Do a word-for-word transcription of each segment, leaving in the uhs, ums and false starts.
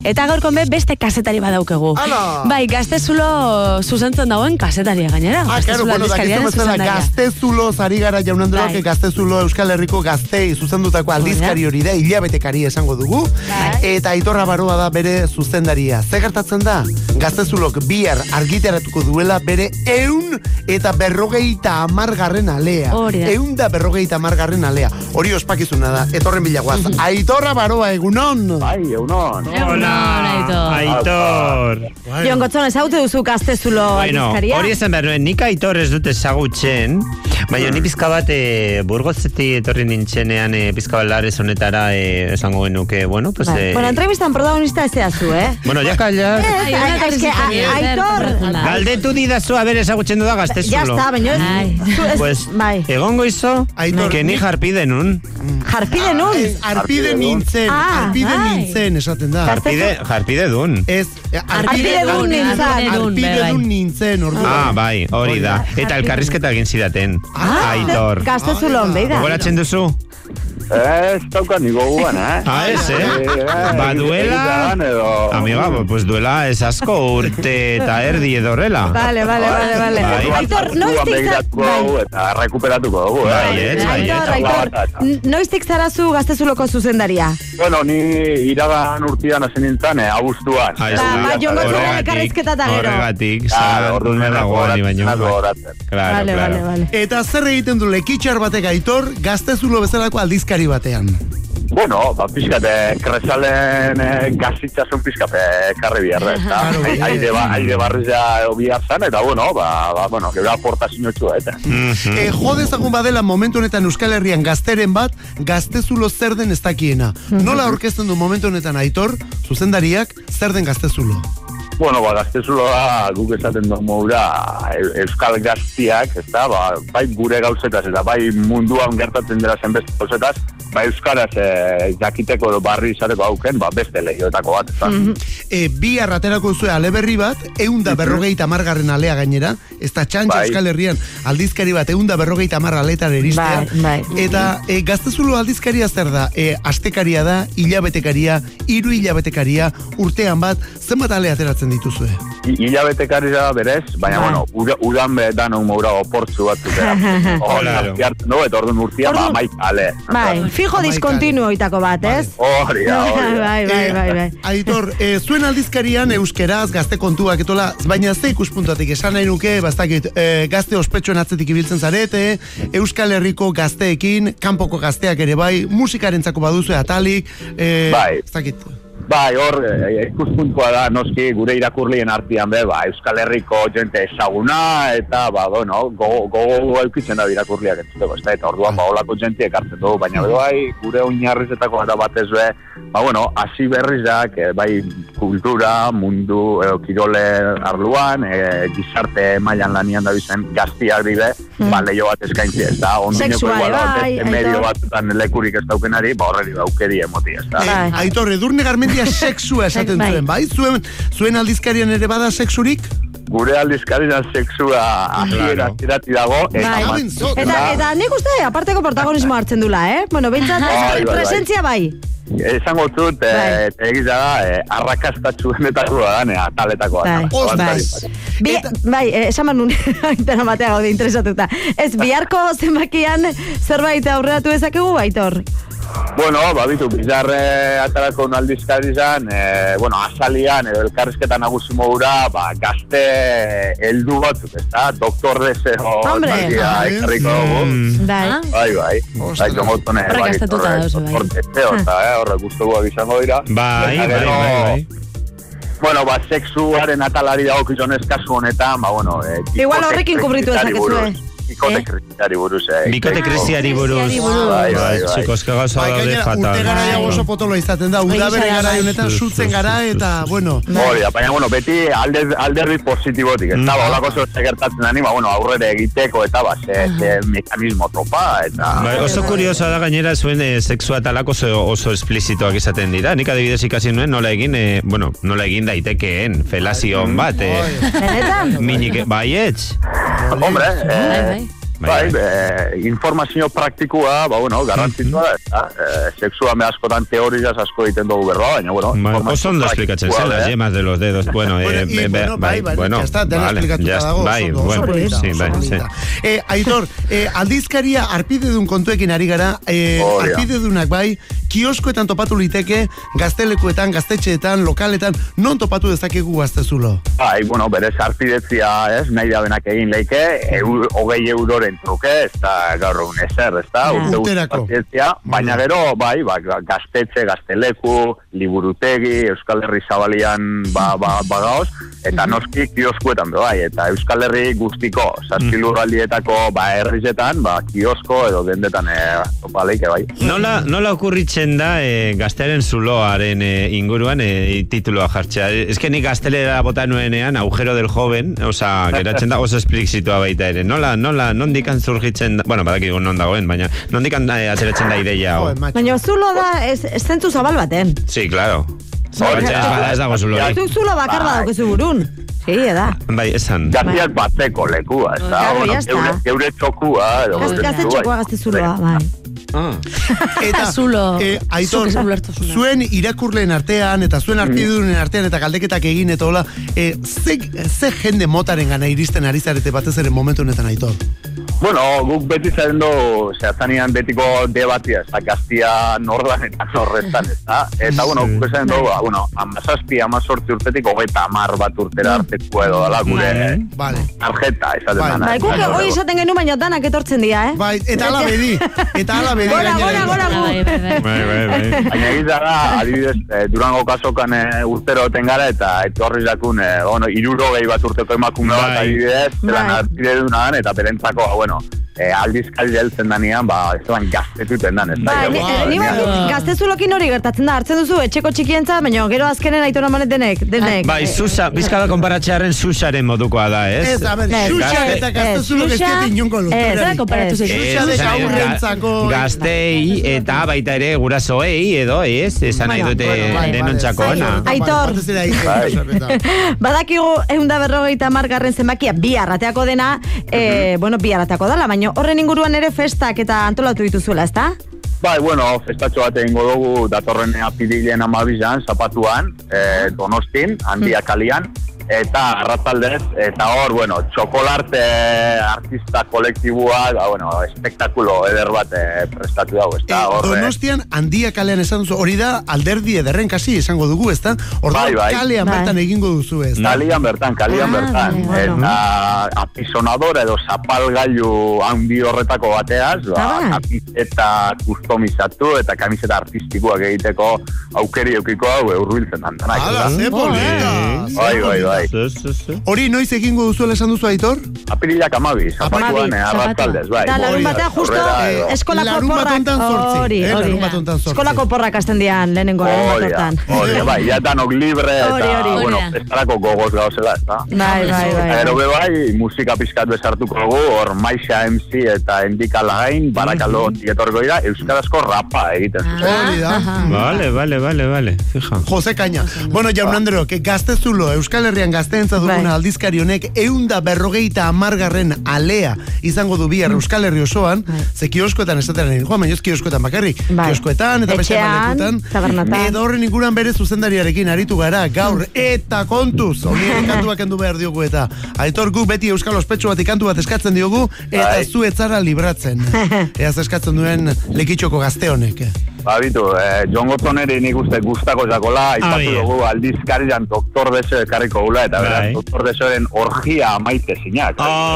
Eta gaurko be beste kasetari badaukegu. Ala! Bai, Gaztezulo zuzentzen dauen kasetaria gainera. Ah, claro, bueno, dakizu bezala Gaztezulo zari gara jaunandroak, Gaztezulo Euskal Herriko gaztei zuzendutako aldizkari hori da, hilabetekari esango dugu. Eta Aitor Abaroa da bere zuzendaria. Ze gertatzen da? Gaztezulok bihar argitaratuko duela bere eun eta berrogeita amargarren alea. Eun da berrogeita amargarren alea. Hori ospakizuna da, etorren bilagoaz. Aitor Abaroa, egunon! Bai, egunon! Hola, Aitor! Jon Gotzon, ezagutu duzu Gaztezulo aldizkaria? Hori esan behar nuen, nik Aitor ez dut ezagutzen, baina ni pizka bat e, Burgozetik etorri nintzenean e, pizka bat larez honetara e, esango genuke, bueno, pues... E... Bueno, entrevistan protagonista ez zeazu, eh? Bueno, ja kallak. Ez que, Aitor... Galdetu didazu, a ber, ezagutzen du da Gaztezulo. Ya está, baina... Pues, egongo izo, que ni jarpide nun. Jarpide nun? Arpide nintzen, arpide nintzen, esaten da. Jarpide, jarpide dun. Ez, arpide dun nintzen. Arpide dun nintzen, ordu. Ah, bai, hori da. Eta elkarrizketa egin zidaten. Aitor. Gaztezulon, beida. Gogoratzen duzu? Ez daukat niko guan, eh? Ah, ez, eh? Ba, duela... Amiga, pues duela ez asko urte eta erdi edo horrela. Vale, vale, vale, vale. Aitor, noiztik zara... Eta rekuperatuko dugu, eh? Bai, ez, bai, ez. Aitor, Aitor, noiztik zarazu Gaztezuloko zuzendaria? Bueno, ni iragan urtean hasi nintzen, eh, abuztuan. Ba, Jon Gotzon elkarrizketa eta gero. Horregatik, zara ordunela goani baino. Vale, vale, vale. Eta zer egiten du lekitxar batek Aitor, Gaztezulo bezalako aldizkari batean? Bueno, ba, pizkate, kresalen eh, gazitzasun pizkate karri biharra, eta aire, ba, aire barriz ja bihar zan, eta bueno, ba, ba, bueno, gero aportazio txua, eta. E, jodezagun badela momentu honetan Euskal Herrian gazteren bat, Gaztezulo zer den ez dakiena. Nola aurkezten du momentu honetan Aitor, zuzendariak, zer den Gaztezulo? Bueno, ba, Gaztezuloa guk esaten dugu moura Euskal Gaztiak, ez da, ba, bai gure gauzetaz, eta bai munduan gertatzen dela zenbeste gauzetaz, ba, Euskaraz e, jakiteko barri izateko hauken, ba, beste lehioetako bat, ez da. Mm -hmm. e, bi arraterako zuen aleberri bat, eunda berrogeita amargarren alea gainera, ez da txantxa bai. Euskal Herrian aldizkari bat, eunda berrogeita amarra aletan eristea, bai, bai. Eta e, Gaztezulo aldizkaria zer da, e, astekaria da, hilabetekaria, hiru hilabetekaria, urtean bat, zenbat ale ateratzen dituzue? Hilabetekari da berez, baina, bai. Bueno, uda, udan bedan un maura oportzu bat zutera. Hola, no, eta orduan urtia, ba, maik ale. Bai, fijo diskontinuo itako bat, ez? Hori, hori. Bai, bai, bai, bai. Aitor, e, zuen aldizkarian euskeraz, gazte kontuak etola, baina ze ikuspuntuatik esan nahi nuke, bastakit, e, gazte ospetsuen atzetik ibiltzen zarete, Euskal Herriko gazteekin, kanpoko gazteak ere bai, musikarentzako baduzue atalik, e, bai. Bastakit. Bai, hor, ikuspuntua da, noski, gure irakurlien artean be, ba, Euskal Herriko jente ezaguna, eta, ba, bueno, gogo go, eukitzen da irakurliak entzuteko, ez da, eta orduan, ba, olako jente ekartzen dugu, baina, bai, gure oinarrizetako eta batez be, ba, bueno, hasi berriz da, bai, kultura, mundu, edo, kirole arluan, e, gizarte mailan lanian da bizen, gaztiak dibe, mm. ba, leio bat eskaintzi, ez da, ondineko igual, beste medio bat lekurik ez daukenari, ba, horreri daukeri emoti, ez da. Aitor, Edurne Garmendia sexua esaten zuen, bai? Zuen, zuen aldizkarian ere bada sexurik? Gure aldizkarian sexua ahiera tirati dago. Eta, eta, eta nik uste, aparteko protagonismo hartzen dula, eh? Bueno, bintzat, presentzia bai. Esango zut, egiza da, arrakastatxuenetako da, ataletako da. Bai, esan man nun, intera matea gaude interesatuta. Ez, biharko zenbakian zerbait aurreratu ezakegu, Aitor? Bueno, babitu, bizarre atarako un aldizkari izan, e, bueno, azalian, edo elkarrizketan nagusi modura, ba, gazte heldu batzuk, ez da, doktor deseo, taldia, ekarriko dugu. Bai. Bai, bai. Bai, jomotone, bai, Horrekastatuta dauzu, bai. Horre guztugu izango dira. Bai, bai, bai. Bueno, ba, sexuaren atalari dago kizonez kasu honetan, ba, bueno... Igual horrekin kubritu ezaketzue. Bikote krisiari buruz, eh? Bikote krisiari buruz. Bai, bai, txikos, que gauza daude fatal. Urte gara ja oso potolo izaten da, udabere gara honetan sutzen gara, eta, bueno... Hori, baina, bueno, beti alderdi positibotik, ez da, ba, olako zeu gertatzen dani, ba, bueno, aurrere egiteko, eta, ba, ze mekanismo topa, eta... Oso kuriosa da gainera zuen sexua talak oso esplizitoak izaten dira. Nik adibidez ikasi nuen nola egin, bueno, nola egin daitekeen felazion bat, Benetan? minik, baietz. Hombre, eh... Bai, e, informazio praktikoa, ba, bueno, garrantzitsua da, eta e, sexua me askotan teorizaz asko egiten dugu berroa, baina, bueno, informazio oso ondo explikatzen zen, las yemas de los dedos, bueno, eh, bueno, y, bueno, bai, bai, bueno, ya está, dela explikatuta dago, bai, bueno, sí, bai, sí. Eh, Aitor, eh, aldizkaria arpidedun kontuekin ari gara, eh, oh, arpidedunak bai, kioskoetan topatu liteke, gaztelekuetan, gaztetxeetan, lokaletan, non topatu dezakegu gaztezulo? Bai, bueno, berez arpidetzia, ez, nahi da benak egin leike, eur, hogei euroren truke, ez da gaur egun ezer, ez da, urterako. Baina gero, bai, ba, gaztetxe, gazteleku, liburutegi, Euskal Herri Zabalian ba, ba, bagaoz, eta noski kioskuetan, bai, eta Euskal Herri guztiko, zazpilurraldietako, ba, herrizetan, ba, kiosko edo dendetan, e, topaleike, bai. Nola, nola okurritzen da e, gaztearen zuloaren e, inguruan e, tituloa jartzea? Ez que ni gaztelera bota nuenean, agujero del joven, oza, geratzen da oso esplizitua baita ere. Nola, nola, nondikan zurgitzen da, bueno, badakigu non dagoen, baina nondikan e, ateratzen da ideia. O. Baina zulo da, ez, ez zentzu zabal baten. Sí, claro. Ez dago zulo. Zuk zulo bakar badaukezu burun. Sí, eda. Bai, esan. Gaziak batzeko lekua, ez da. Bueno, geure txokua. Gazte txokua, gazte zuloa, bai. Ah. Eta zulo, eh, Aitor, zuen irakurleen artean eta zuen artidunen artean eta galdeketak egin eta hola, eh, ze, ze jende motaren gana iristen ari zarete batez ere momentu honetan, Aitor? Bueno, guk beti zaren du, zehazanian betiko debatia, ez da, gaztia nordan eta norretan, ez da? Eta, bueno, guk zaren du, bueno, amazazpi, amazortzi urtetik, hogeita amar bat urtera arteko edo dala, gure vale. Tarjeta, ez da dena. Bai, guk hori izaten genu, baina danak etortzen dira, eh? Bai, eta ala bedi, eta ala bedi. Gora, gora, gora, gora. Bai, bai, bai. Baina egizara, adibidez, Durango kasokan urtero tengara, eta horri dakun, bueno, iruro gehi bat urteko emakume bat, adibidez, zelan artidedunan, eta berentzako, bueno, E, aldizkari deltzen danean, ba, ez lan gaztetuten dan, ez da? Ba, ni bat, gaztezulokin hori gertatzen da, hartzen duzu, etxeko txikientza, baina gero azkenen Aitor Amanet denek, denek. Bai, Susa, bizkala konparatxearen Susaren modukoa da, ez? Ez, a ber, Susa eta gaztezulo gezketin junko lutu. Ez, konparatu zen. Susa de gaurrentzako. Gaztei eta baita ere gurasoei edo, ez? Esan nahi dute denontzako ona. Aitor, badakigu eunda berrogeita margarren zenbakia bi arrateako dena, bueno, bi arrateako dala, baina horren inguruan ere festak eta antolatu dituzuela, ezta? Bai, bueno, festatxo bat egingo dugu datorren apirilen amabizan, zapatuan, eh, Donostin, Handia kalian, eta arratzaldez, eta hor, bueno, txokolarte artista kolektibua, ba, bueno, espektakulo eder bat eh, prestatu dago, ez da? E, Donostian, Handia kalean esan duzu, hori da alderdi ederren kasi esango dugu, ez da? Hor bai, bai. Kalean bai. Bertan egingo duzu, ez da? Kalian bertan, kalian ah, bertan. Bai, eta bueno. Apisonadora edo zapalgailu handi horretako bateaz, ba, ah, kamiseta kustomizatu eta kamiseta artistikoak egiteko aukeri eukiko hau eurbiltzen dantanak. Hala, ze polita! Bai, bai, bai. Hori noiz egingo duzuela esan duzu, Aitor? Apirilak amabi, zapatuan, arratzaldez, bai. Da, larun batean justo eskolako porrak. Hori, hori. Eskolako porrak azten dian lehenengo batortan. Hori, bai, ja danok libre eta, bueno, estarako gogoz gauzela, ez da? Bai, bai, bai. Ero be bai, musika pizkat bezartuko dugu, hor Maixa M C eta Endika Lagain, Barakalo tiketorko dira, euskarazko rapa egiten zuzen. Hori da. Vale, vale, vale, vale, fija. Jose Caña. Bueno, Jaun Andreo, que gaztezulo, Euskal Herrian gazteentzat duguna aldizkari honek eunda berrogeita amargarren alea izango du bihar Euskal Herri osoan, ze kioskoetan esateren egin, joan, baina ez kioskoetan bakarrik, kioskoetan eta beste malekutan, edo horren inguruan bere zuzendariarekin aritu gara, gaur, eta kontuz, honi kantuak endu behar diogu eta Aitor gu beti Euskal ospetsu bat ikantu bat eskatzen diogu, eta zu etzara libratzen. Eaz eskatzen duen lekitxoko gazte honek. Ba, bitu, eh, Jon Gotoneri nik uste guztako jakola, izatu dugu aldizkarian doktor Deso ekarriko gula, eta beraz, doktor Desoren orgia maite zinak.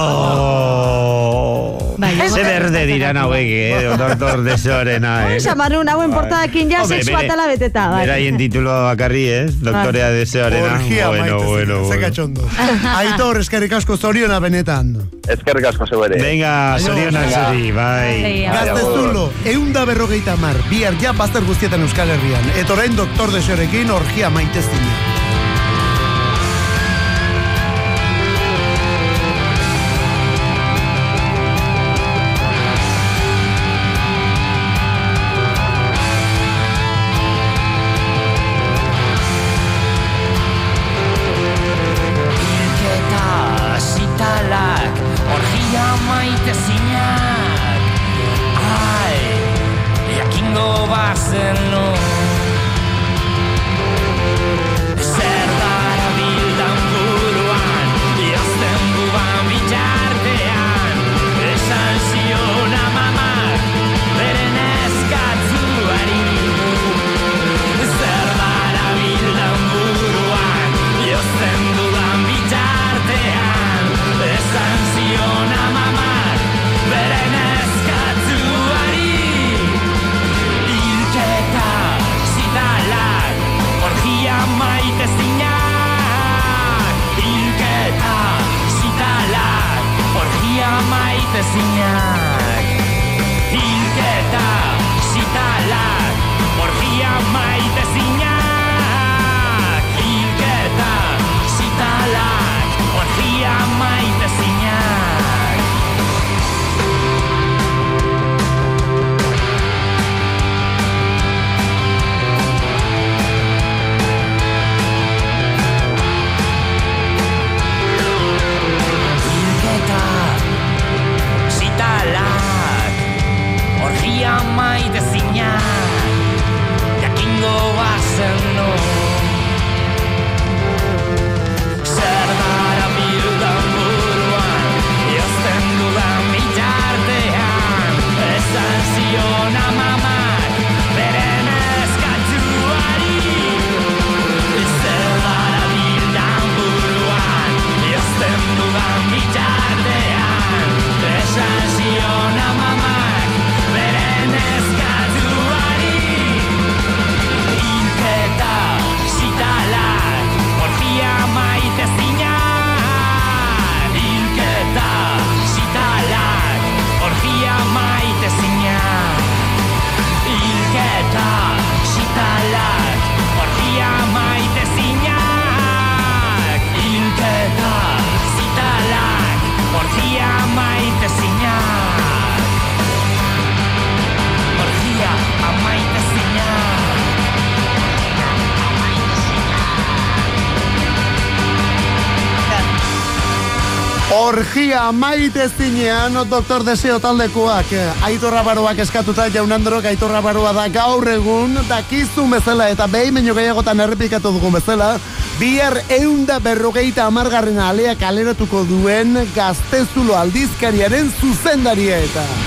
Oh! Ze berde diran hauek, eh, doktor Desoren, eh? Xamarun, hauen portadakin ja sexu atala beteta, bai. Beraien titulo bakarri, eh? Doktorea Desoren. Orgia maite zinak, ze katxondo. Aitor, eskerrik asko zoriona benetan. Eskerrik asko zebere. Venga, zoriona zori, bai. Gaztezulo, eunda berrogeita mar, bihar ja bazter guztietan Euskal Herrian. Eta orain doktor Desorekin orgia maite zinak. Eta zitalak orgia maite zinak. Orgia maite zinean, doktor Deseo taldekoak, Aitor Abaroak eskatuta jaunandrok, Aitor Abaroa da gaur egun, dakizu bezala eta behin baino gehiagotan errepikatu dugun bezala, bihar eunda berrogeita amargarren alea kaleratuko duen Gaztezulo aldizkariaren zuzendaria eta.